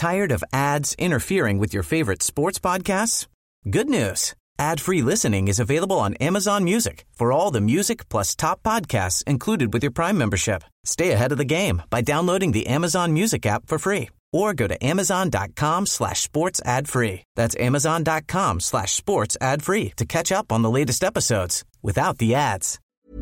Tired of ads interfering with your favorite sports podcasts? Good news. Ad-free listening is available on Amazon Music for all the music plus top podcasts included with your Prime membership. Stay ahead of the game by downloading the Amazon Music app for free or go to amazon.com/sports ad free. That's amazon.com/sports ad free to catch up on the latest episodes without the ads.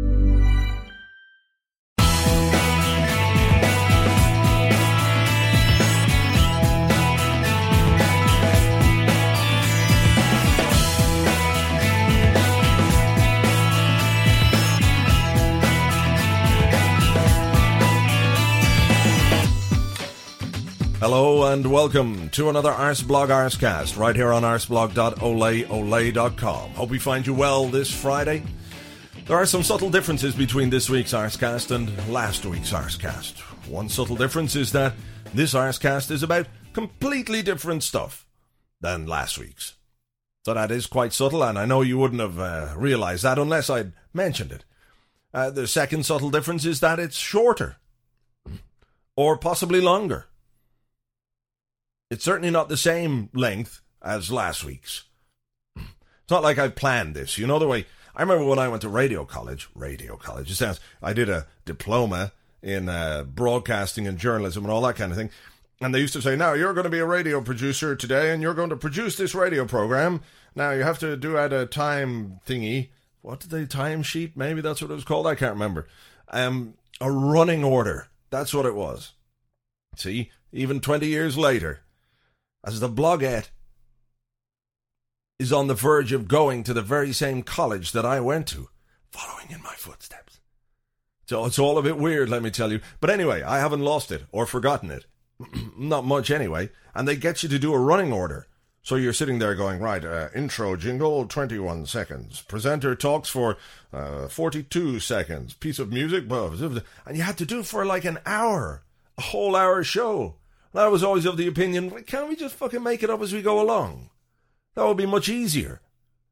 Hello and welcome to another Arsblog Arscast right here on arsblog.oleole.com. Hope we find you well this Friday. There are some subtle differences between this week's Arscast and last week's Arscast. One subtle difference is that this Arscast is about completely different stuff than last week's. So that is quite subtle, and I know you wouldn't have realised that unless I'd mentioned it. The second subtle difference is that it's shorter. Or possibly longer. It's certainly not the same length as last week's. It's not like I planned this. You know the way... I remember when I went to radio college, it sounds... I did a diploma in broadcasting and journalism and all that kind of thing. And they used to say, now, you're going to be a radio producer today and you're going to produce this radio program. Now, you have to do at a time thingy. What did they... time sheet? Maybe that's what it was called. I can't remember. A running order. That's what it was. See? Even 20 years later... as the Blogette is on the verge of going to the very same college that I went to, following in my footsteps. So it's all a bit weird, let me tell you. But anyway, I haven't lost it or forgotten it. Not much anyway. And they get you to do a running order. So you're sitting there going, right, intro jingle, 21 seconds. Presenter talks for 42 seconds. Piece of music, and you had to do it for like an hour. A whole hour show. I was always of the opinion, can't we just fucking make it up as we go along? That would be much easier.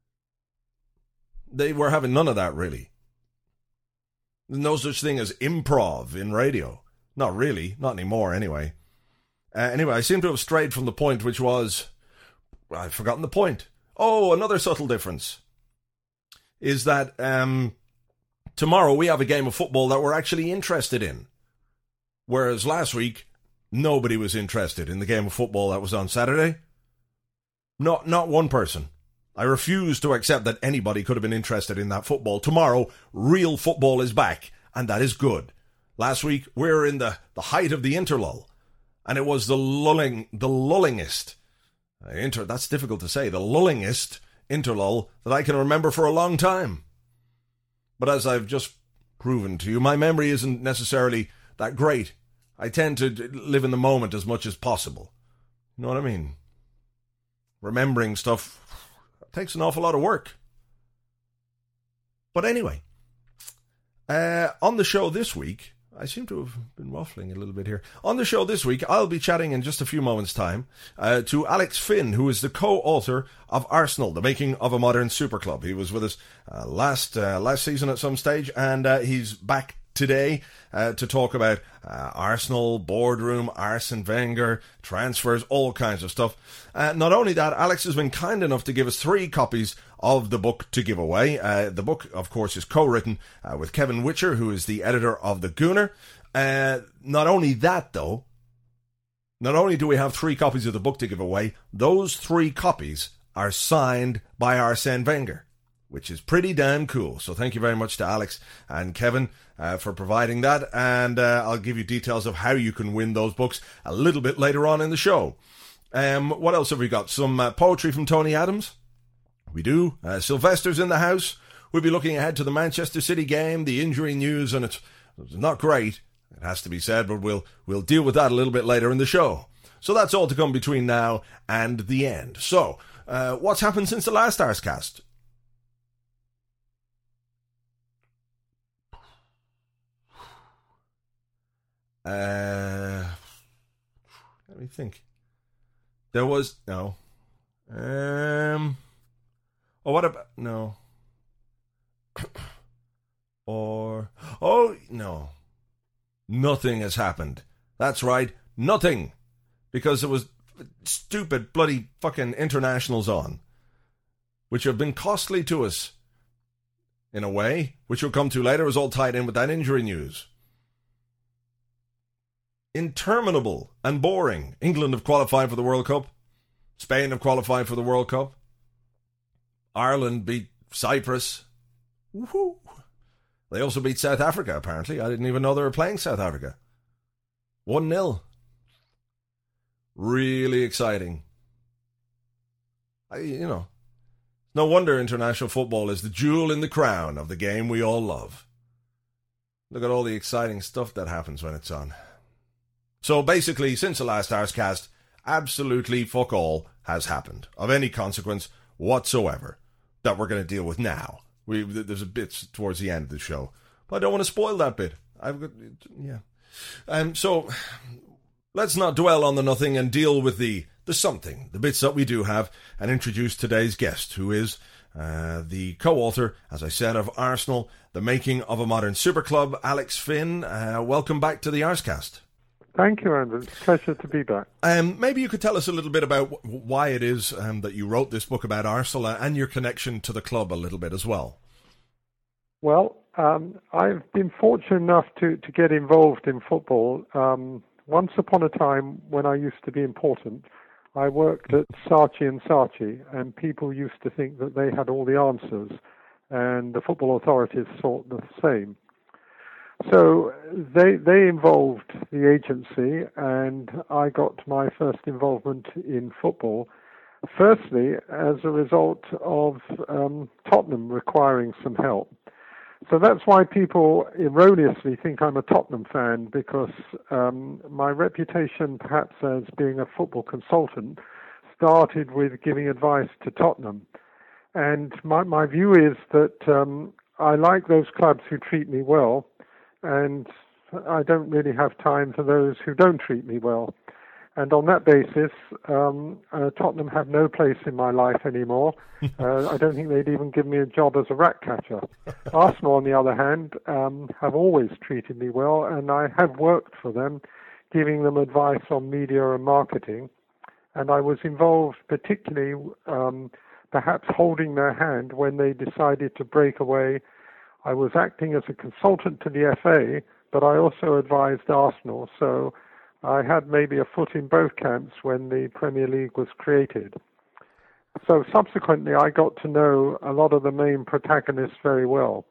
They were having none of that, really. There's no such thing as improv in radio. Not really. Not anymore, anyway. Anyway, I seem to have strayed from the point, which was... I've forgotten the point. Oh, another subtle difference is that tomorrow we have a game of football that we're actually interested in. Whereas last week... nobody was interested in the game of football that was on Saturday. Not one person. I refuse to accept that anybody could have been interested in that football. Tomorrow, real football is back, and that is good. Last week, we were in the height of the interlull, and it was the lullingest. That's difficult to say. The lullingest interlull that I can remember for a long time. But as I've just proven to you, my memory isn't necessarily that great. I tend to live in the moment as much as possible. You know what I mean? Remembering stuff takes an awful lot of work. But anyway, on the show this week, I seem to have been waffling a little bit here. On the show this week, I'll be chatting in just a few moments' time to Alex Finn, who is the co-author of Arsenal, the Making of a Modern Super Club. He was with us last season at some stage, and he's back today to talk about Arsenal, boardroom, Arsene Wenger, transfers, all kinds of stuff. Not only that, Alex has been kind enough to give us 3 copies of the book to give away. The book, of course, is co-written with Kevin Witcher, who is the editor of The Gooner. Not only that, though, not only do we have 3 copies of the book to give away, those 3 copies are signed by Arsene Wenger, which is pretty damn cool. So thank you very much to Alex and Kevin for providing that, and I'll give you details of how you can win those books a little bit later on in the show. What else have we got? Some poetry from Tony Adams. We do. Sylvester's in the house. We'll be looking ahead to the Manchester City game, the injury news, and it's not great, it has to be said, but we'll deal with that a little bit later in the show. So that's all to come between now and the end. So, what's happened since the last Arscast? Let me think. There was no. What about no? Nothing has happened. That's right, nothing, because it was stupid bloody fucking internationals on, which have been costly to us in a way, which we'll come to later, is all tied in with that injury news. Interminable and boring. England have qualified for the World Cup. Spain have qualified for the World Cup. Ireland beat Cyprus. Woohoo! They also beat South Africa, apparently. I didn't even know they were playing South Africa. 1-0. Really exciting. No wonder international football is the jewel in the crown of the game we all love. Look at all the exciting stuff that happens when it's on. So basically, since the last Arscast, absolutely fuck all has happened of any consequence whatsoever that we're going to deal with now. There's a bit towards the end of the show, but I don't want to spoil that bit. So let's not dwell on the nothing and deal with the something, the bits that we do have, and introduce today's guest, who is the co-author, as I said, of Arsenal, The Making of a Modern Super Club, Alex Finn. Welcome back to the Arscast. Thank you, Andrew. It's a pleasure to be back. Maybe you could tell us a little bit about why it is that you wrote this book about Arsenal and your connection to the club a little bit as well. Well, I've been fortunate enough to get involved in football. Once upon a time, when I used to be important, I worked at Saatchi & Saatchi, and people used to think that they had all the answers, and the football authorities thought the same. So they involved the agency, and I got my first involvement in football, firstly as a result of Tottenham requiring some help. So that's why people erroneously think I'm a Tottenham fan, because my reputation, perhaps as being a football consultant, started with giving advice to Tottenham. And my view is that I like those clubs who treat me well, and I don't really have time for those who don't treat me well. And on that basis, Tottenham have no place in my life anymore. I don't think they'd even give me a job as a rat catcher. Arsenal, on the other hand, have always treated me well, and I have worked for them, giving them advice on media and marketing. And I was involved particularly, perhaps holding their hand when they decided to break away. I was acting as a consultant to the FA, but I also advised Arsenal, so I had maybe a foot in both camps when the Premier League was created. So subsequently, I got to know a lot of the main protagonists very well.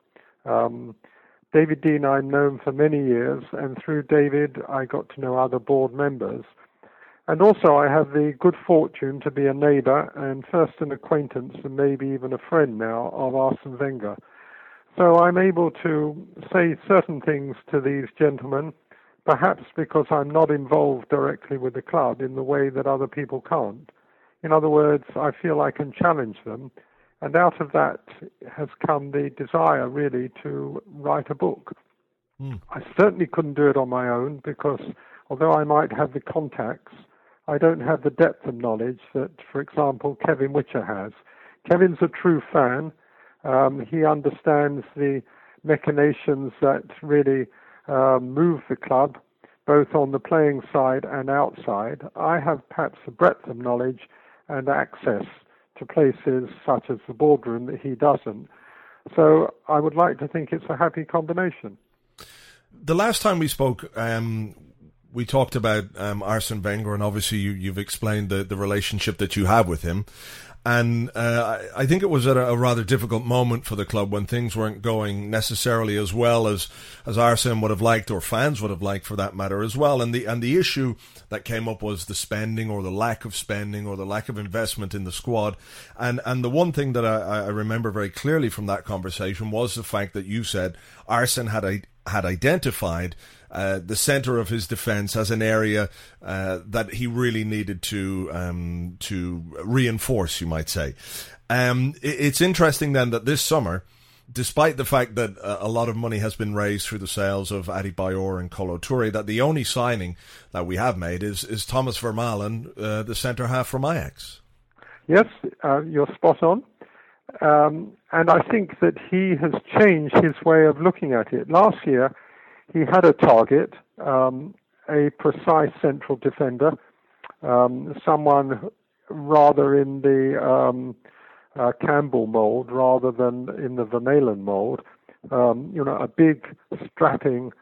David Dein I've known for many years, and through David, I got to know other board members. And also, I have the good fortune to be a neighbour and first an acquaintance and maybe even a friend now of Arsene Wenger. So I'm able to say certain things to these gentlemen, perhaps because I'm not involved directly with the club in the way that other people can't. In other words, I feel I can challenge them, and out of that has come the desire, really, to write a book. I certainly couldn't do it on my own, because although I might have the contacts, I don't have the depth of knowledge that, for example, Kevin Witcher has. Kevin's a true fan. He understands the machinations that really move the club, both on the playing side and outside. I have perhaps a breadth of knowledge and access to places such as the boardroom that he doesn't. So I would like to think it's a happy combination. The last time we spoke, we talked about Arsene Wenger, and obviously you've explained the relationship that you have with him. And I think it was at a rather difficult moment for the club when things weren't going necessarily as well as Arsene would have liked, or fans would have liked for that matter as well. And the issue that came up was the spending, or the lack of spending, or the lack of investment in the squad. And the one thing that I remember very clearly from that conversation was the fact that you said Arsene had identified the centre of his defence as an area that he really needed to reinforce, you might say. It's interesting then that this summer, despite the fact that a lot of money has been raised through the sales of Adebayor and Kolo Touré, that the only signing that we have made is Thomas Vermaelen, the centre half from Ajax. Yes, you're spot on. And I think that he has changed his way of looking at it. Last year, he had a target, a precise central defender, someone rather in the Campbell mold rather than in the Vermaelen mold. A big, strapping,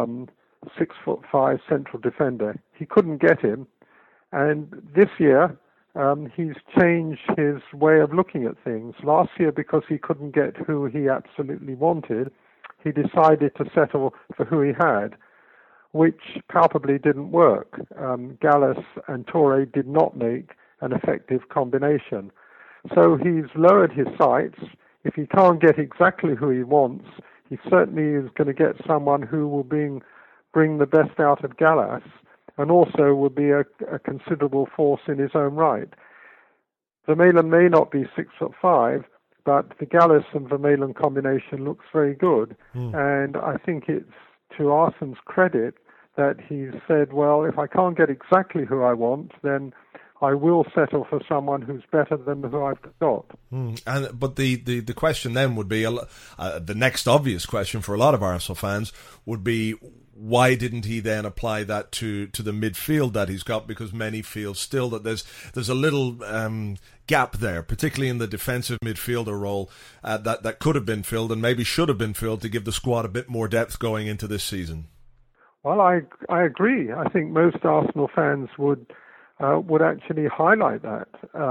6'5" central defender. He couldn't get him, and this year he's changed his way of looking at things. Last year, because he couldn't get who he absolutely wanted, he decided to settle for who he had, which palpably didn't work. Gallas and Toure did not make an effective combination. So he's lowered his sights. If he can't get exactly who he wants, he certainly is going to get someone who will bring the best out of Gallas and also will be a considerable force in his own right. Vermaelen may not be 6'5", but the Gallas and Vermaelen combination looks very good. And I think it's to Arsen's credit that he's said, well, if I can't get exactly who I want, then I will settle for someone who's better than who I've got. But the question then would be, the next obvious question for a lot of Arsenal fans would be, why didn't he then apply that to the midfield that he's got? Because many feel still that there's a little gap there, particularly in the defensive midfielder role that could have been filled and maybe should have been filled to give the squad a bit more depth going into this season. Well, I agree. I think most Arsenal fans would actually highlight that.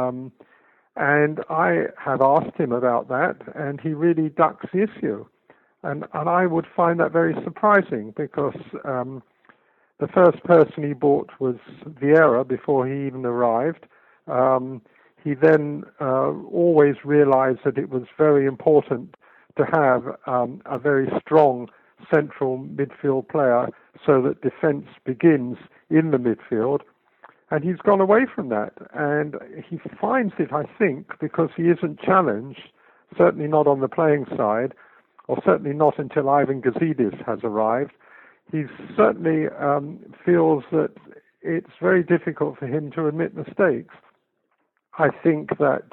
And I have asked him about that, and he really ducks the issue. And I would find that very surprising because the first person he bought was Vieira before he even arrived. He then always realized that it was very important to have a very strong central midfield player so that defence begins in the midfield. And he's gone away from that. And he finds it, I think, because he isn't challenged, certainly not on the playing side, or certainly not until Ivan Gazidis has arrived. He certainly feels that it's very difficult for him to admit mistakes. I think that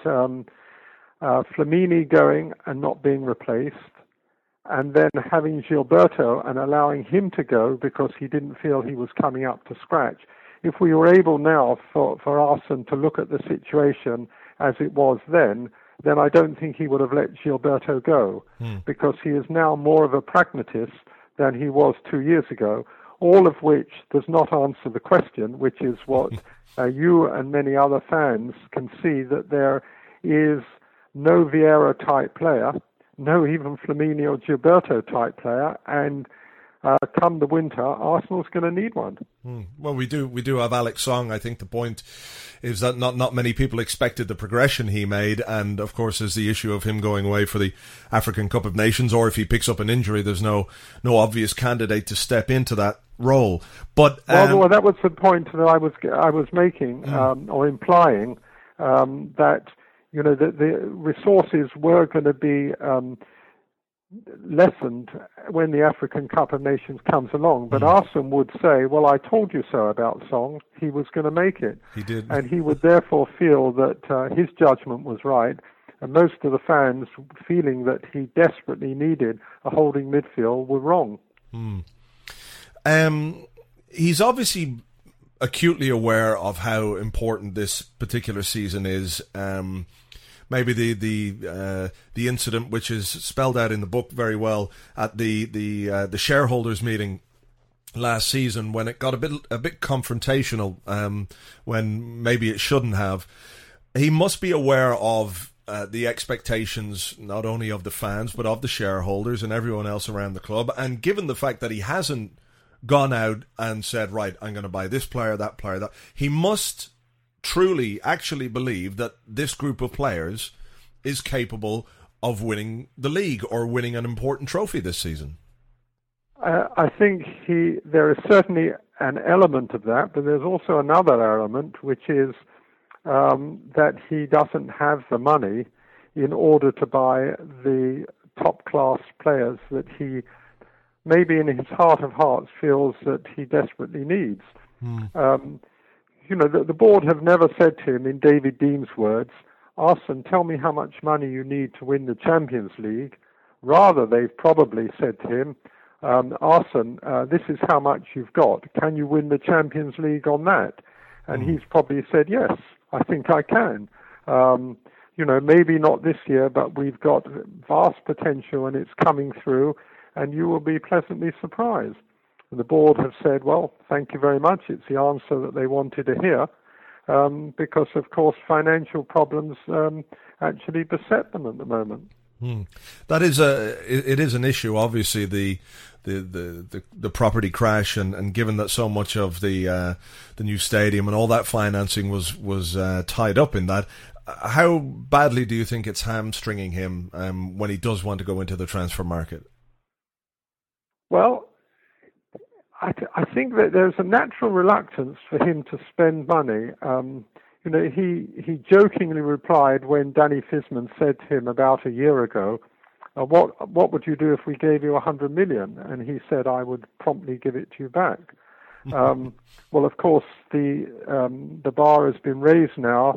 Flamini going and not being replaced, and then having Gilberto and allowing him to go because he didn't feel he was coming up to scratch. If we were able now for Arsene to look at the situation as it was then I don't think he would have let Gilberto go, because he is now more of a pragmatist than he was 2 years ago, all of which does not answer the question, which is what you and many other fans can see, that there is no Vieira-type player, no even Flamini or Gilberto-type player, and come the winter, Arsenal's going to need one. Well, we do have Alex Song. I think the point is that not many people expected the progression he made, and of course there's the issue of him going away for the African Cup of Nations, or if he picks up an injury, there's no obvious candidate to step into that role. But well, that was the point that I was making, or implying, that the resources were going to be lessened when the African Cup of Nations comes along. But Arsene would say, well, I told you so about Song. He was going to make it. He did. And he would therefore feel that his judgment was right. And most of the fans feeling that he desperately needed a holding midfield were wrong. He's obviously acutely aware of how important this particular season is. Maybe the incident, which is spelled out in the book very well, at the shareholders meeting last season, when it got a bit confrontational, when maybe it shouldn't have. He must be aware of the expectations not only of the fans but of the shareholders and everyone else around the club. And given the fact that he hasn't gone out and said, right, I'm going to buy this player, that, he must truly actually believe that this group of players is capable of winning the league or winning an important trophy this season. I think there is certainly an element of that, but there's also another element, which is that he doesn't have the money in order to buy the top-class players that he, maybe in his heart of hearts, feels that he desperately needs. The board have never said to him, in David Dean's words, Arsene, tell me how much money you need to win the Champions League. Rather, they've probably said to him, Arsene, this is how much you've got. Can you win the Champions League on that? And he's probably said, yes, I think I can. Maybe not this year, but we've got vast potential and it's coming through, and you will be pleasantly surprised. And the board have said, well, thank you very much. It's the answer that they wanted to hear, because, of course, financial problems actually beset them at the moment. That is it is an issue. Obviously, the property crash, and given that so much of the new stadium and all that financing was tied up in that, how badly do you think it's hamstringing him when he does want to go into the transfer market? Well, I think that there's a natural reluctance for him to spend money. He jokingly replied when Danny Fiszman said to him about a year ago, what would you do if we gave you 100 million? And he said, I would promptly give it to you back. Well, of course, the bar has been raised now.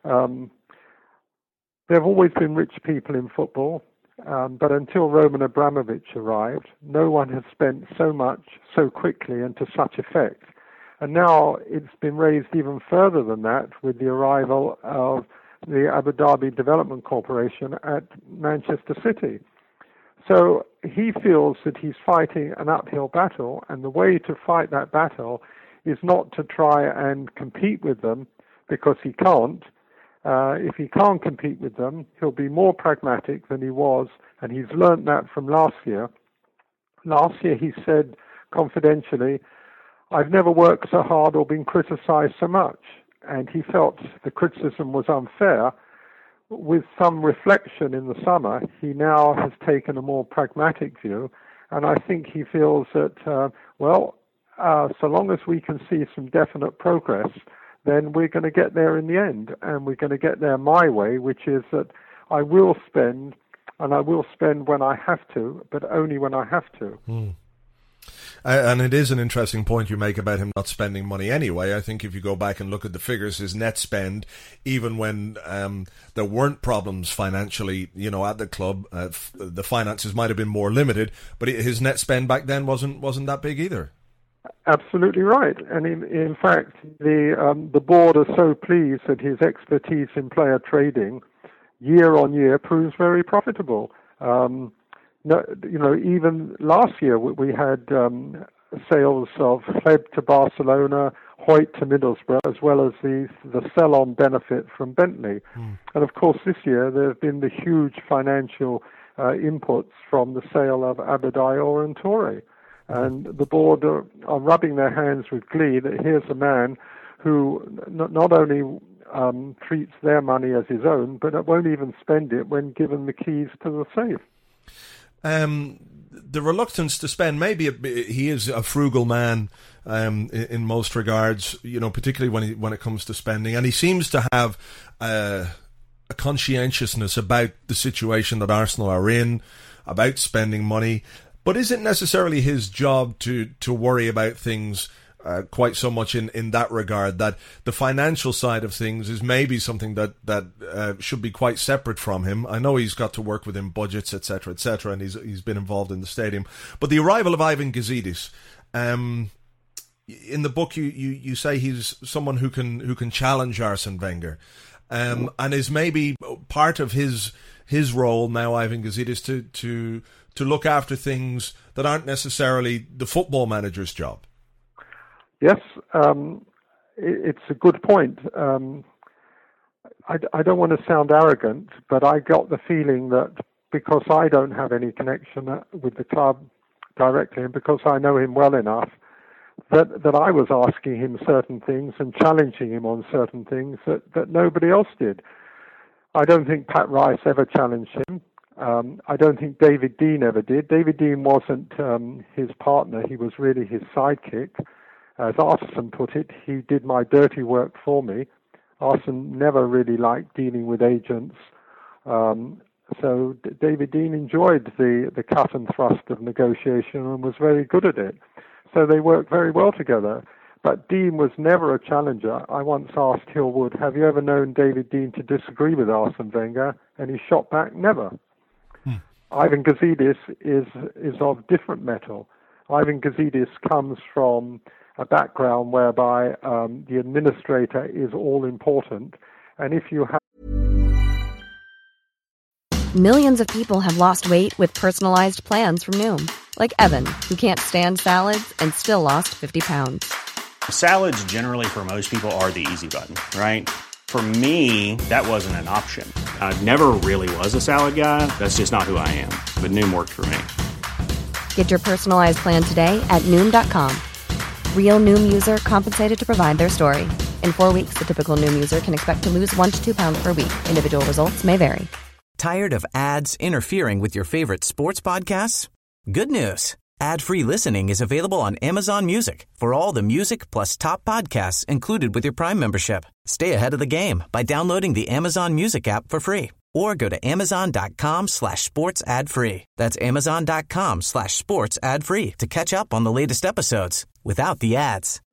There have always been rich people in football, but until Roman Abramovich arrived, no one has spent so much, so quickly, and to such effect. And now it's been raised even further than that with the arrival of the Abu Dhabi Development Corporation at Manchester City. So he feels that he's fighting an uphill battle, and the way to fight that battle is not to try and compete with them, because he can't. If he can't compete with them, he'll be more pragmatic than he was, and he's learnt that from last year. Last year he said confidentially, I've never worked so hard or been criticized so much. And he felt the criticism was unfair. With some reflection in the summer, he now has taken a more pragmatic view. And I think he feels that, so long as we can see some definite progress, then we're going to get there in the end. And we're going to get there my way, which is that I will spend, and I will spend when I have to, but only when I have to. And it is an interesting point you make about him not spending money anyway. I think if you go back and look at the figures, his net spend, even when there weren't problems financially, at the club, the finances might have been more limited, but his net spend back then wasn't that big either. Absolutely right. And in fact, the board are so pleased that his expertise in player trading year on year proves very profitable. Even last year we had sales of Hleb to Barcelona, Hoyt to Middlesbrough, as well as the sell-on benefit from Bentley. And of course this year there have been the huge financial inputs from the sale of Abadior and Torre. And the board are rubbing their hands with glee that here's a man who not only treats their money as his own, but won't even spend it when given the keys to the safe. The reluctance to spend, maybe he is a frugal man in most regards, particularly when it comes to spending, and he seems to have a conscientiousness about the situation that Arsenal are in, about spending money. But is it necessarily his job to worry about things quite so much in that regard, that the financial side of things is maybe something that should be quite separate from him? I know he's got to work within budgets, etc., and he's been involved in the stadium. But the arrival of Ivan Gazidis, in the book you say he's someone who can challenge Arsene Wenger, and is maybe part of his role now, Ivan Gazidis, to look after things that aren't necessarily the football manager's job. Yes, it's a good point. I don't want to sound arrogant, but I got the feeling that because I don't have any connection with the club directly, and because I know him well enough, that I was asking him certain things and challenging him on certain things that nobody else did. I don't think Pat Rice ever challenged him. I don't think David Dein ever did. David Dein wasn't his partner. He was really his sidekick. As Arsene put it, he did my dirty work for me. Arsene never really liked dealing with agents. So David Dein enjoyed the cut and thrust of negotiation and was very good at it. So they worked very well together. But Dein was never a challenger. I once asked Hillwood, have you ever known David Dein to disagree with Arsene Wenger? And he shot back, never. Ivan Gazidis is of different metal. Ivan Gazidis comes from a background whereby the administrator is all important. And if you have Millions of people have lost weight with personalized plans from Noom, like Evan, who can't stand salads and still lost 50 pounds. Salads generally for most people are the easy button, right? For me, that wasn't an option. I never really was a salad guy. That's just not who I am. But Noom worked for me. Get your personalized plan today at Noom.com. Real Noom user compensated to provide their story. In 4 weeks, the typical Noom user can expect to lose 1 to 2 pounds per week. Individual results may vary. Tired of ads interfering with your favorite sports podcasts? Good news. Ad-free listening is available on Amazon Music for all the music plus top podcasts included with your Prime membership. Stay ahead of the game by downloading the Amazon Music app for free or go to amazon.com/sports ad free. That's amazon.com/sports ad free to catch up on the latest episodes without the ads.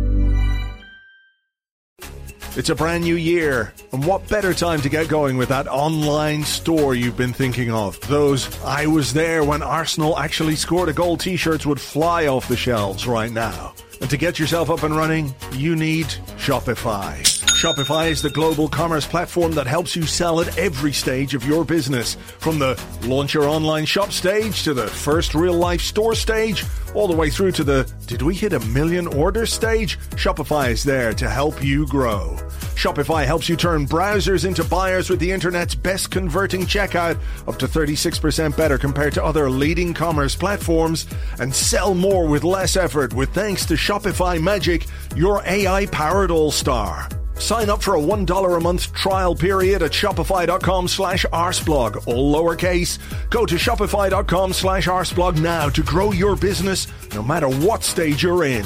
It's a brand new year, and what better time to get going with that online store you've been thinking of? Those "I was there when Arsenal actually scored a goal" t-shirts would fly off the shelves right now. And to get yourself up and running, you need Shopify. Shopify is the global commerce platform that helps you sell at every stage of your business. From the launch your online shop stage to the first real-life store stage, all the way through to the "did we hit 1 million orders" stage, Shopify is there to help you grow. Shopify helps you turn browsers into buyers with the internet's best converting checkout, up to 36% better compared to other leading commerce platforms, and sell more with less effort with thanks to Shopify Magic, your AI-powered all-star. Sign up for a $1 a month trial period at shopify.com/arsblog, all lowercase. Go to shopify.com/arsblog now to grow your business no matter what stage you're in.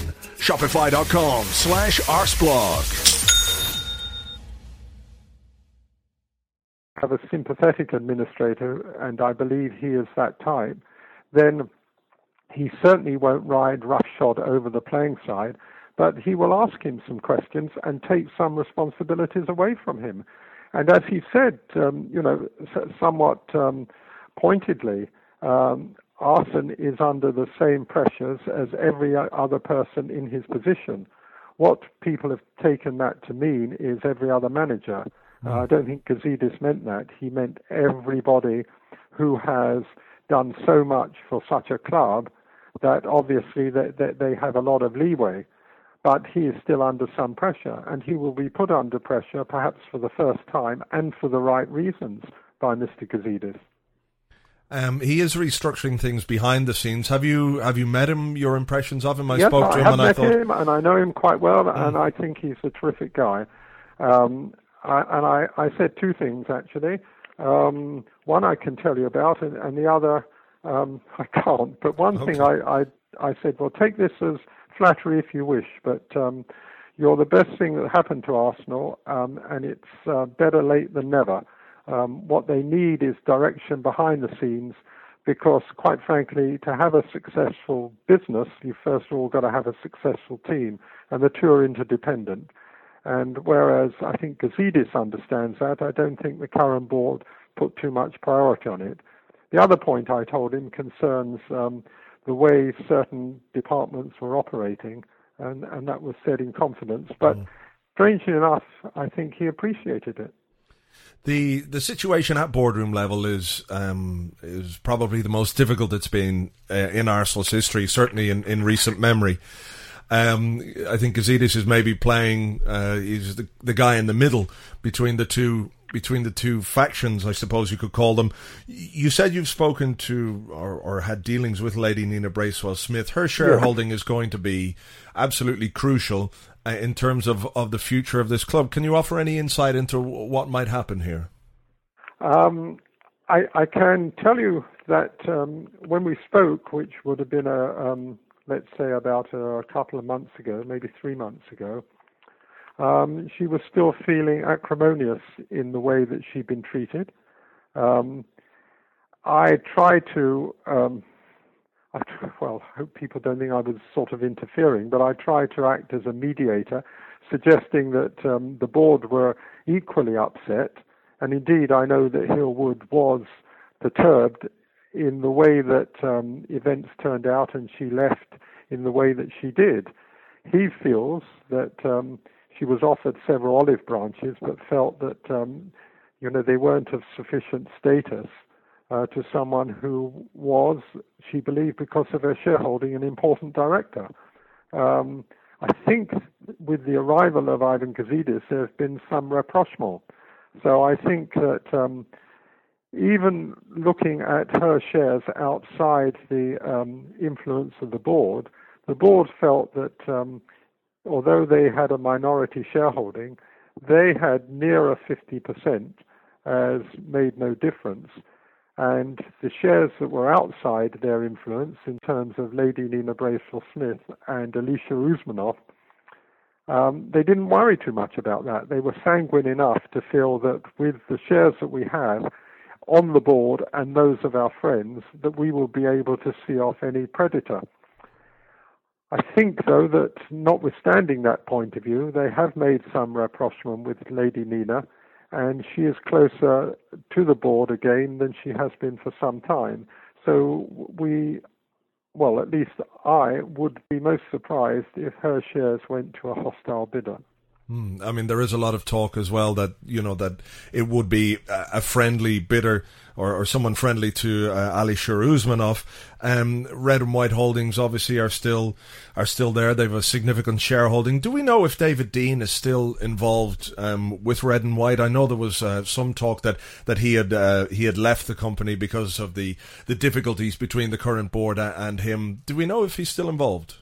Shopify.com/arsblog. have a sympathetic administrator, and I believe he is that type, then he certainly won't ride roughshod over the playing side, but he will ask him some questions and take some responsibilities away from him. And as he said, somewhat pointedly, Arsene is under the same pressures as every other person in his position. What people have taken that to mean is every other manager. I don't think Gazidis meant that. He meant everybody who has done so much for such a club that obviously they have a lot of leeway. But he is still under some pressure, and he will be put under pressure perhaps for the first time and for the right reasons by Mr. Gazidis. He is restructuring things behind the scenes. Have you met him? Your impressions of him? Yes, spoke to him, and I have met him, and I know him quite well, and I think he's a terrific guy. I said two things actually. One I can tell you about, and the other I can't. But one thing I said, well, take this as flattery if you wish, but you're the best thing that happened to Arsenal, and it's better late than never. What they need is direction behind the scenes, because quite frankly, to have a successful business, you first of all got to have a successful team, and the two are interdependent. And whereas I think Gazidis understands that, I don't think the current board put too much priority on it. The other point I told him concerns the way certain departments were operating, and that was said in confidence. But strangely enough, I think he appreciated it. The situation at boardroom level is probably the most difficult it's been in Arsenal's history, certainly in recent memory. I think Gazidis is maybe playing. He's the guy in the middle between the two factions, I suppose you could call them. You said you've spoken to or had dealings with Lady Nina Bracewell-Smith. Her shareholding is going to be absolutely crucial in terms of the future of this club. Can you offer any insight into what might happen here? I can tell you that when we spoke, which would have been let's say about a couple of months ago, maybe 3 months ago, she was still feeling acrimonious in the way that she'd been treated. I tried to, I hope people don't think I was sort of interfering, but I tried to act as a mediator, suggesting that the board were equally upset. And indeed, I know that Hillwood was perturbed in the way that events turned out, and she left in the way that she did. He feels that she was offered several olive branches, but felt that they weren't of sufficient status to someone who was, she believed, because of her shareholding, an important director. I think with the arrival of Ivan Gazidis, there has been some rapprochement. So I think that even looking at her shares outside the influence of the board felt that although they had a minority shareholding, they had nearer 50% as made no difference. And the shares that were outside their influence, in terms of Lady Nina Bracewell-Smith and Alicia Uzmanov, they didn't worry too much about that. They were sanguine enough to feel that with the shares that we have on the board and those of our friends, that we will be able to see off any predator. I think, though, that notwithstanding that point of view, they have made some rapprochement with Lady Nina, and she is closer to the board again than she has been for some time. So at least I would be most surprised if her shares went to a hostile bidder. I mean, there is a lot of talk as well that, that it would be a friendly bidder or someone friendly to Alisher Uzmanov. Red and White Holdings obviously are still there. They have a significant shareholding. Do we know if David Dein is still involved with Red and White? I know there was some talk that he had left the company because of the difficulties between the current board and him. Do we know if he's still involved?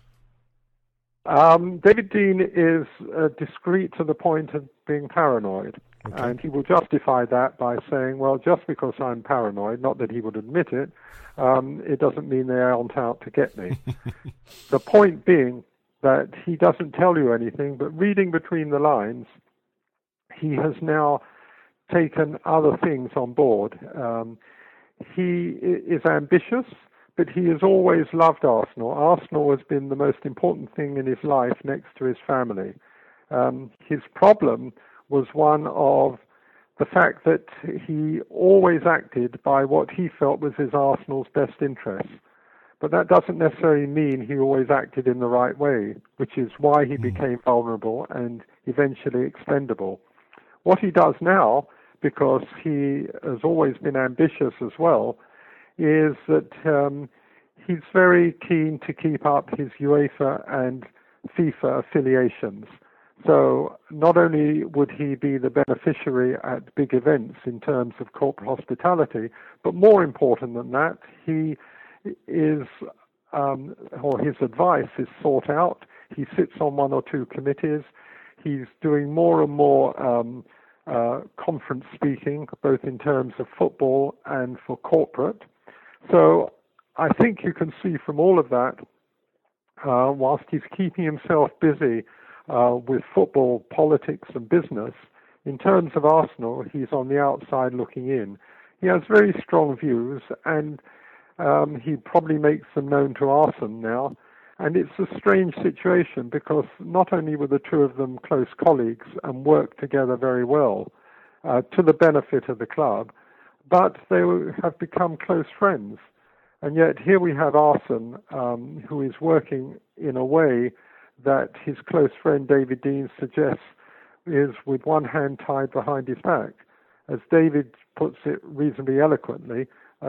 David Dein is discreet to the point of being paranoid. Okay. And he will justify that by saying, well, just because I'm paranoid, not that he would admit it, it doesn't mean they aren't out to get me. The point being that he doesn't tell you anything, but reading between the lines, he has now taken other things on board. He is ambitious, but he has always loved Arsenal. Arsenal has been the most important thing in his life next to his family. His problem was one of the fact that he always acted by what he felt was his Arsenal's best interests. But that doesn't necessarily mean he always acted in the right way, which is why he became vulnerable and eventually expendable. What he does now, because he has always been ambitious as well, is that he's very keen to keep up his UEFA and FIFA affiliations. So not only would he be the beneficiary at big events in terms of corporate hospitality, but more important than that, he is, or his advice is sought out. He sits on one or two committees. He's doing more and more conference speaking, both in terms of football and for corporate. So I think you can see from all of that, whilst he's keeping himself busy with football, politics and business, in terms of Arsenal, he's on the outside looking in. He has very strong views, and he probably makes them known to Arsene now. And it's a strange situation because not only were the two of them close colleagues and worked together very well to the benefit of the club, but they have become close friends. And yet here we have Arsene, who is working in a way that his close friend David Dein suggests is with one hand tied behind his back. As David puts it reasonably eloquently,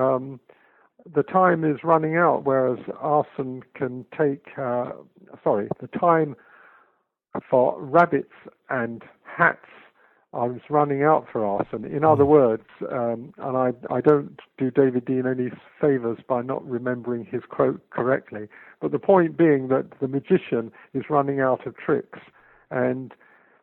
the time is running out, whereas Arsene can take, the time for rabbits and hats is running out for Arsene. In other words, and I don't do David Dein any favours by not remembering his quote correctly, but the point being that the magician is running out of tricks, and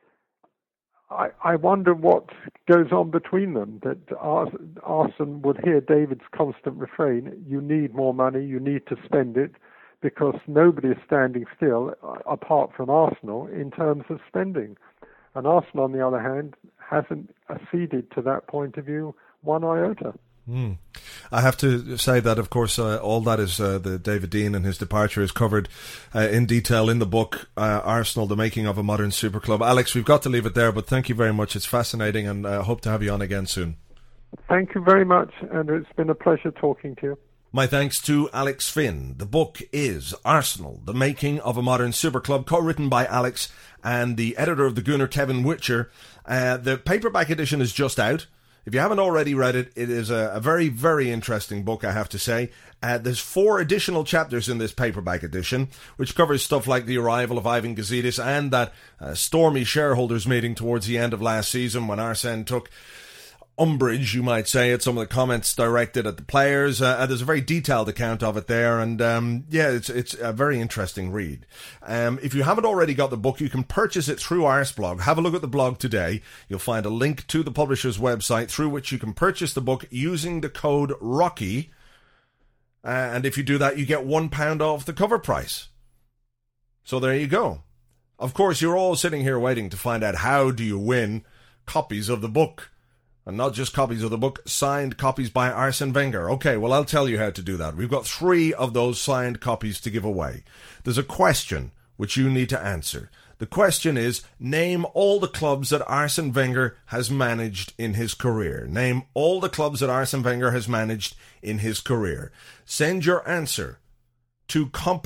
I wonder what goes on between them, that Arsene would hear David's constant refrain, you need more money, you need to spend it, because nobody is standing still apart from Arsenal in terms of spending. And Arsenal, on the other hand, hasn't acceded to that point of view one iota. I have to say that, of course, all that is the David Dein and his departure is covered in detail in the book, Arsenal, The Making of a Modern Super Club. Alex, we've got to leave it there, but thank you very much. It's fascinating, and I hope to have you on again soon. Thank you very much, and it's been a pleasure talking to you. My thanks to Alex Finn. The book is Arsenal, The Making of a Modern Super Club, co-written by Alex and the editor of the Gooner, Kevin Witcher. The paperback edition is just out. If you haven't already read it, it is a very, very interesting book, I have to say. There's 4 additional chapters in this paperback edition, which covers stuff like the arrival of Ivan Gazidis and that stormy shareholders meeting towards the end of last season when Arsene took umbrage, you might say, at some of the comments directed at the players. There's a very detailed account of it there, and it's a very interesting read. If you haven't already got the book, you can purchase it through Arseblog. Have a look at the blog today. You'll find a link to the publisher's website through which you can purchase the book using the code ROCKY, and if you do that, you get £1 off the cover price. So there you go. Of course, you're all sitting here waiting to find out how do you win copies of the book. And not just copies of the book, signed copies by Arsene Wenger. Okay, well, I'll tell you how to do that. We've got 3 of those signed copies to give away. There's a question which you need to answer. The question is, name all the clubs that Arsene Wenger has managed in his career. Name all the clubs that Arsene Wenger has managed in his career. Send your answer to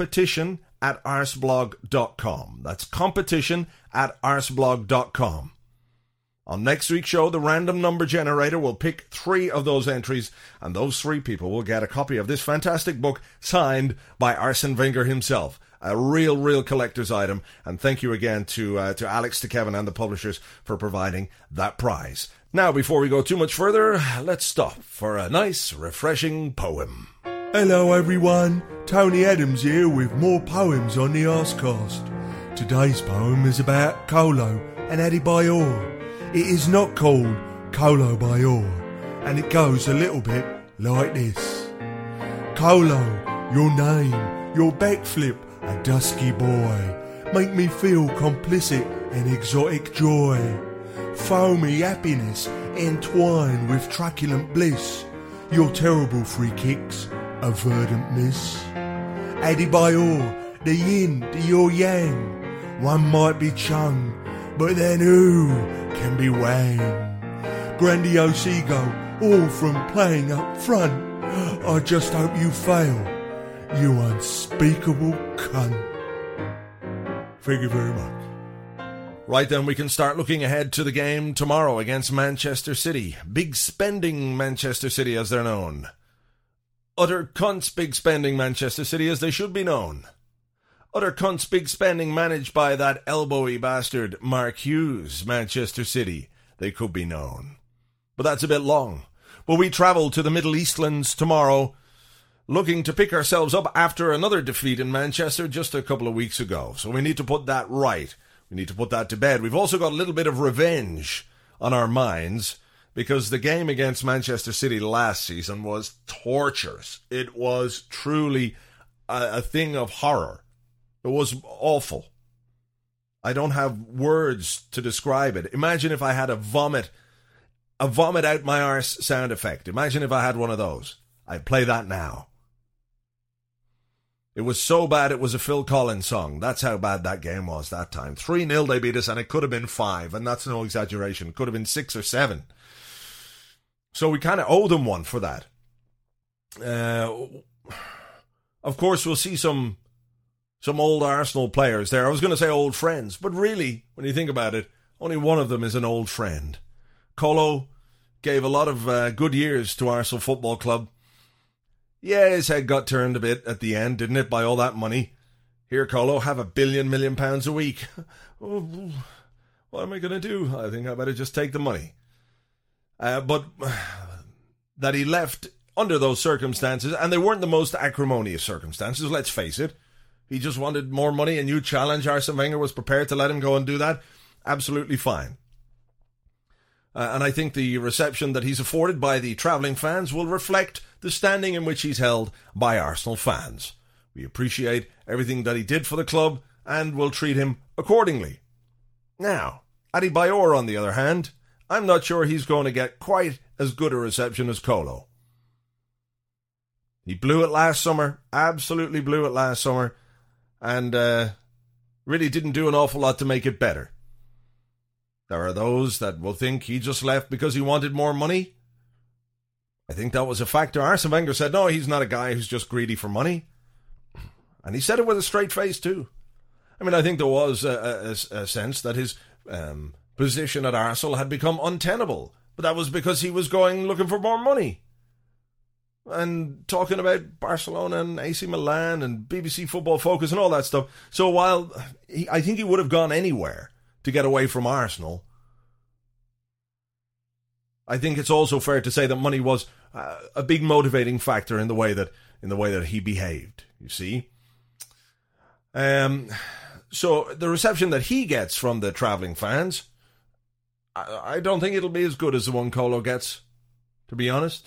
competition@arseblog.com. That's competition@arseblog.com. On next week's show, the random number generator will pick 3 of those entries, and those 3 people will get a copy of this fantastic book signed by Arsene Wenger himself. A real collector's item, and thank you again to Alex, to Kevin, and the publishers for providing that prize. Now, before we go too much further, let's stop for a nice, refreshing poem. Hello everyone, Tony Adams here with more poems on the Arsecast. Today's poem is about Kolo and Adebayor. It is not called Kolo Bayor, and it goes a little bit like this. Kolo, your name, your backflip, a dusky boy, make me feel complicit in exotic joy. Foamy happiness entwined with truculent bliss, your terrible free kicks, a verdant miss. Adebayor, the yin, the yang, one might be Chung, but then who can be Wang? Grandiose ego, all from playing up front. I just hope you fail, you unspeakable cunt. Thank you very much. Right then, we can start looking ahead to the game tomorrow against Manchester City. Big spending Manchester City, as they're known. Utter cunts big spending Manchester City, as they should be known. Utter cunts big spending managed by that elbowy bastard Mark Hughes, Manchester City, they could be known. But that's a bit long. But we travel to the Middle Eastlands tomorrow, looking to pick ourselves up after another defeat in Manchester just a couple of weeks ago. So we need to put that right. We need to put that to bed. We've also got a little bit of revenge on our minds, because the game against Manchester City last season was torturous. It was truly a thing of horror. It was awful. I don't have words to describe it. Imagine if I had a vomit out my arse sound effect. Imagine if I had one of those. I'd play that now. It was so bad it was a Phil Collins song. That's how bad that game was that time. 3-0 they beat us, and it could have been 5, and that's no exaggeration. It could have been 6 or 7. So we kind of owe them one for that. Of course, we'll see some old Arsenal players there. I was going to say old friends, but really, when you think about it, only one of them is an old friend. Kolo gave a lot of good years to Arsenal Football Club. Yeah, his head got turned a bit at the end, didn't it, by all that money. Here, Kolo, have £1 million a week. Oh, what am I going to do? I think I better just take the money. But that he left under those circumstances, and they weren't the most acrimonious circumstances, let's face it. He just wanted more money, a new challenge. Arsene Wenger was prepared to let him go and do that. Absolutely fine. And I think the reception that he's afforded by the travelling fans will reflect the standing in which he's held by Arsenal fans. We appreciate everything that he did for the club and will treat him accordingly. Now, Adebayor, on the other hand, I'm not sure he's going to get quite as good a reception as Kolo. He blew it last summer, absolutely blew it last summer, and really didn't do an awful lot to make it better. There are those that will think he just left because he wanted more money. I think that was a factor. Arsene Wenger said, no, he's not a guy who's just greedy for money. And he said it with a straight face too. I mean, I think there was a sense that his position at Arsenal had become untenable. But that was because he was going looking for more money. And talking about Barcelona and AC Milan and BBC Football Focus and all that stuff. So while I think he would have gone anywhere to get away from Arsenal, I think it's also fair to say that money was a big motivating factor in the way that he behaved. You see, so the reception that he gets from the travelling fans, I don't think it'll be as good as the one Kolo gets. To be honest,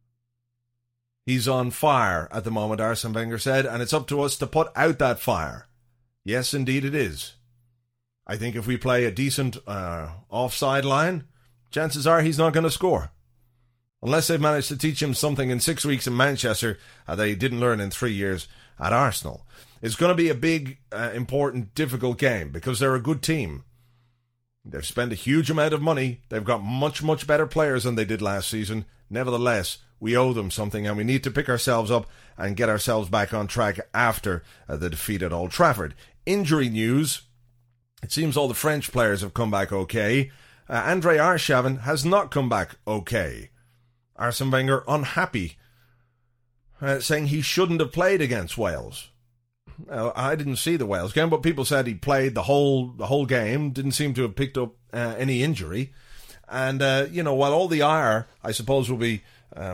he's on fire at the moment, Arsene Wenger said, and it's up to us to put out that fire. Yes, indeed, it is. I think if we play a decent offside line, chances are he's not going to score. Unless they've managed to teach him something in 6 weeks in Manchester they didn't learn in 3 years at Arsenal. It's going to be a big, important, difficult game because they're a good team. They've spent a huge amount of money. They've got much, much better players than they did last season. Nevertheless, we owe them something and we need to pick ourselves up and get ourselves back on track after the defeat at Old Trafford. Injury news. It seems all the French players have come back okay. Andrei Arshavin has not come back okay. Arsene Wenger unhappy, saying he shouldn't have played against Wales. I didn't see the Wales game, but people said he played the whole game, didn't seem to have picked up any injury. And, while all the ire, I suppose, will be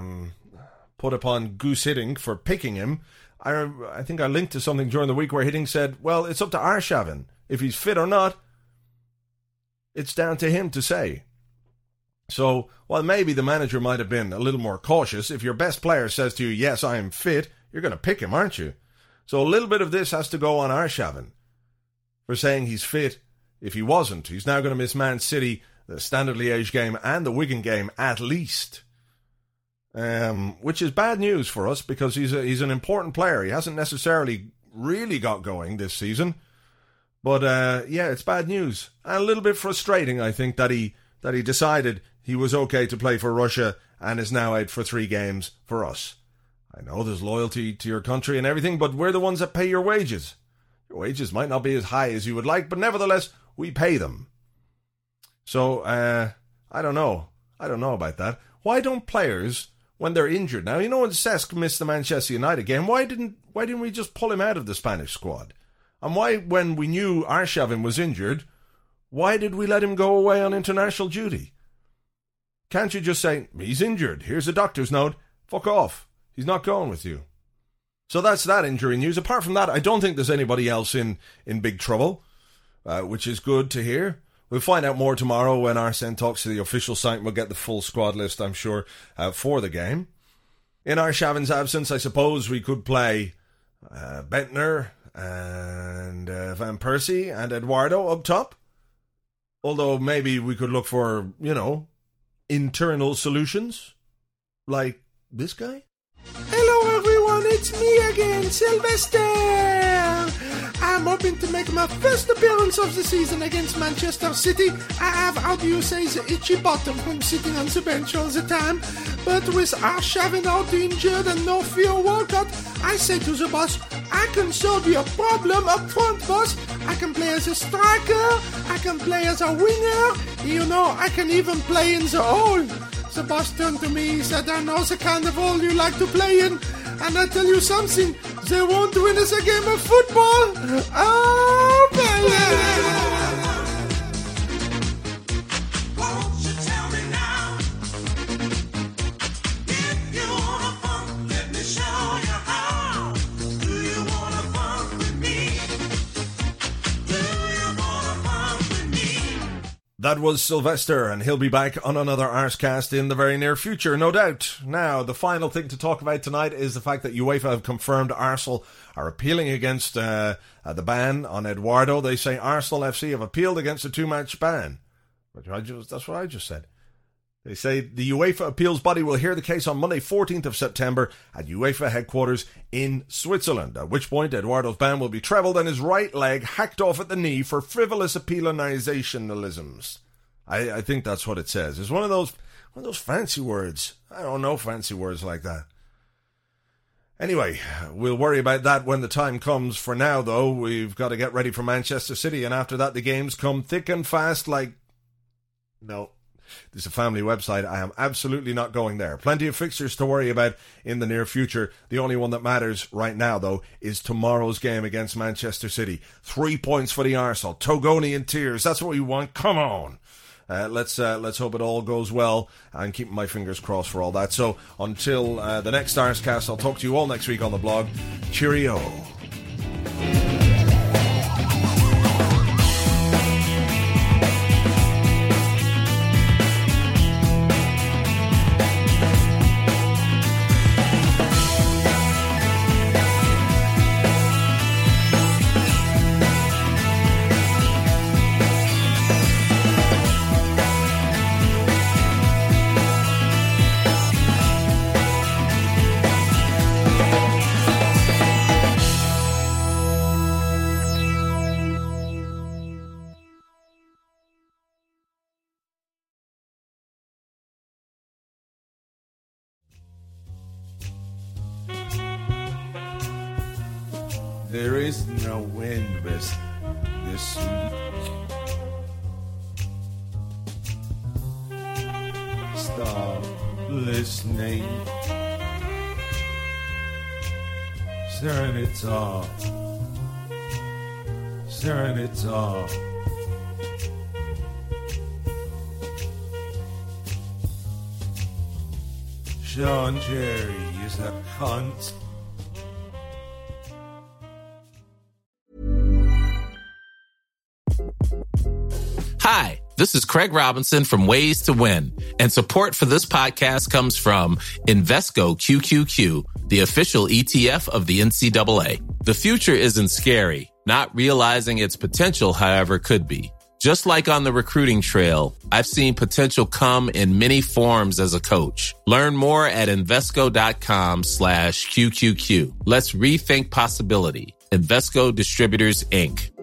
put upon Guus Hiddink for picking him, I think I linked to something during the week where Hiddink said, well, it's up to Arshavin. If he's fit or not, it's down to him to say. So, while maybe the manager might have been a little more cautious, if your best player says to you, yes, I am fit, you're going to pick him, aren't you? So a little bit of this has to go on Arshavin for saying he's fit. If he wasn't, he's now going to miss Man City, the Standard Liège game, and the Wigan game at least. Which is bad news for us because he's an important player. He hasn't necessarily really got going this season. But, it's bad news. And a little bit frustrating, I think, that he decided he was okay to play for Russia and is now out for 3 games for us. I know there's loyalty to your country and everything, but we're the ones that pay your wages. Your wages might not be as high as you would like, but nevertheless, we pay them. So, I don't know. I don't know about that. Why don't players, when they're injured now, when Cesc missed the Manchester United game, why didn't we just pull him out of the Spanish squad? And why, when we knew Arshavin was injured, why did we let him go away on international duty? Can't you just say, he's injured, here's a doctor's note, fuck off. He's not going with you. So that's that injury news. Apart from that, I don't think there's anybody else in big trouble, which is good to hear. We'll find out more tomorrow when Arsene talks to the official site. We'll get the full squad list, I'm sure, for the game. In Arshavin's absence, I suppose we could play Bentner and Van Persie and Eduardo up top. Although maybe we could look for, internal solutions. Like this guy. Hello everyone, it's me again, Sylvester! I'm hoping to make my first appearance of the season against Manchester City. I have, the itchy bottom from sitting on the bench all the time. But with Arshavin out injured and no Theo Walcott, I say to the boss, I can solve your problem up front, boss. I can play as a striker, I can play as a winger, I can even play in the hole. The boss turned to me, he said, I know the kind of hole you like to play in, and I tell you something, they won't win us a game of football. Oh, baby! Won't you tell me now, if you wanna funk, let me show you how. Do you wanna funk with me? Do you wanna funk with me? That was Sylvester, and he'll be back on another Arsecast in the very near future, no doubt. Now, the final thing to talk about tonight is the fact that UEFA have confirmed Arsenal are appealing against the ban on Eduardo. They say Arsenal FC have appealed against a 2-match ban. That's what I just said. They say the UEFA appeals body will hear the case on Monday, 14th of September at UEFA headquarters in Switzerland, at which point Eduardo's ban will be trebled and his right leg hacked off at the knee for frivolous appealonizationalisms. I think that's what it says. It's one of What are those fancy words? I don't know fancy words like that. Anyway, we'll worry about that when the time comes. For now, though, we've got to get ready for Manchester City, and after that the games come thick and fast like... No, this is a family website. I am absolutely not going there. Plenty of fixtures to worry about in the near future. The only one that matters right now, though, is tomorrow's game against Manchester City. 3 points for the Arsehole. Togoni in tears. That's what we want. Come on. Let's hope it all goes well, and keep my fingers crossed for all that. So until the next Arsecast, I'll talk to you all next week on the blog. Cheerio. There is no wind this week. Stop listening. Serenita. Sean Jerry is a cunt. Hi, this is Craig Robinson from Ways to Win, and support for this podcast comes from Invesco QQQ, the official ETF of the NCAA. The future isn't scary. Not realizing its potential, however, could be. Just like on the recruiting trail, I've seen potential come in many forms as a coach. Learn more at Invesco.com/QQQ. Let's rethink possibility. Invesco Distributors, Inc.